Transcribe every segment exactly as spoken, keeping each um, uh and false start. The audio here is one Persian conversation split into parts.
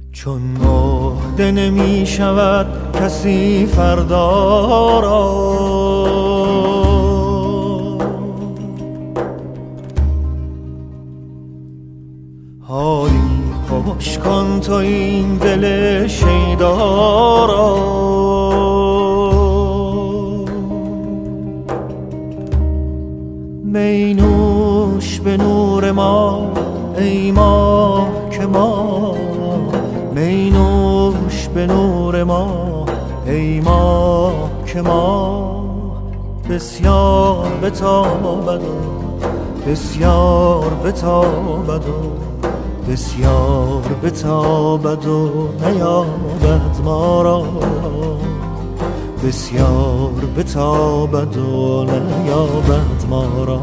چون مهده نمی شود کسی فردا را، حالی خوش کن تو این دل شیدا را. می نوش به نور ما ای ماه که ما، می نوش به نور ما ای ماه که ما، بسیار بتابد و بسیار بتابد و بسیار بتابد و نیابد ما را، بسیار بتابد و نیابد ما را.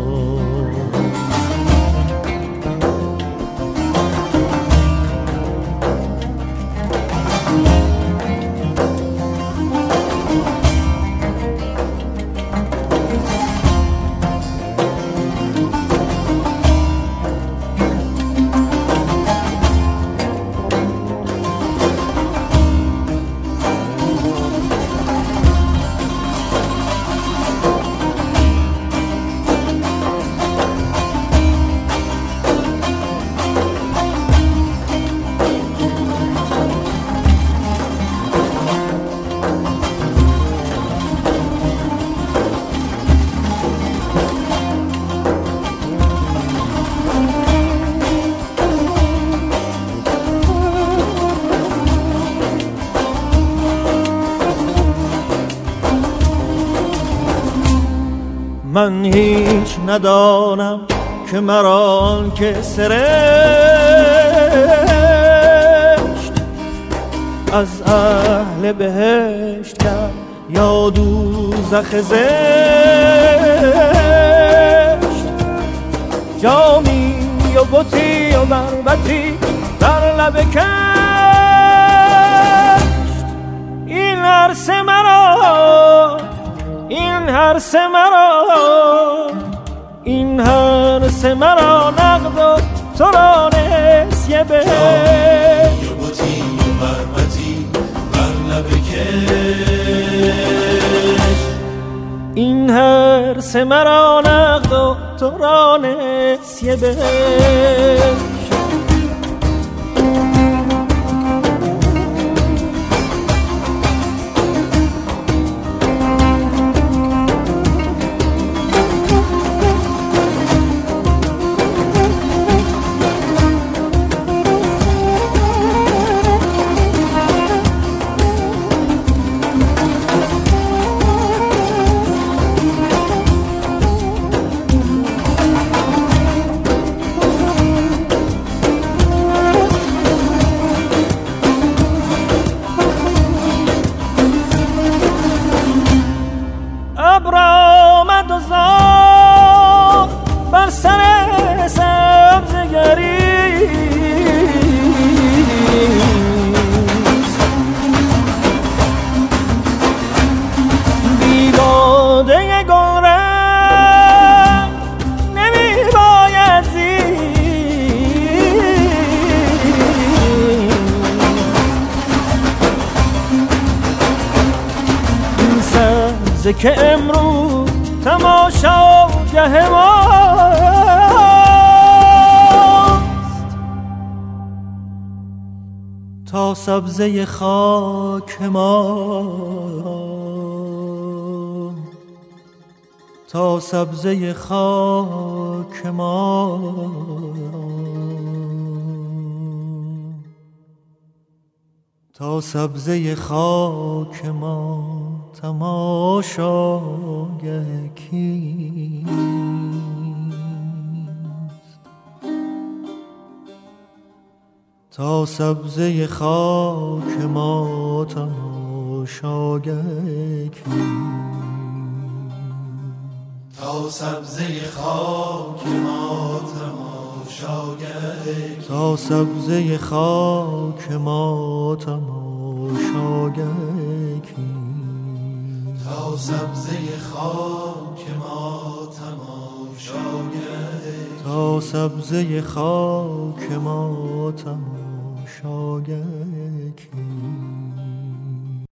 من هیچ ندانم که مرا که سرشت از اهل بهشت کرد یا دوزخ زشت. جامی و بطی و بربطی در لب کشت، این عرصه مرا، این هر سه مرا، این هر سه مرا نقد و تو را نسیه به جای بطی و بربطی بر لب کش، این هر سه مرا نقد و تو را نسیه به آمد و زار بر سر سبزگری، بیباده گل رنگ نمی باید زید، این سبزه که امروز تماشاگه ماست، تا سبزه خاک ما، تا سبزه خاک ما، تا سبزه خاک ما تماشاگه کیست. تا سبزه خاک ما تماشاگه کیست. تا سبزه خاک ما تماشاگه، تا سبزه خاک ما تماشاگه کیست. تا سبزه خاک ما تماشاگه، تا سبزه خاک ما تماشاگه بخشایکی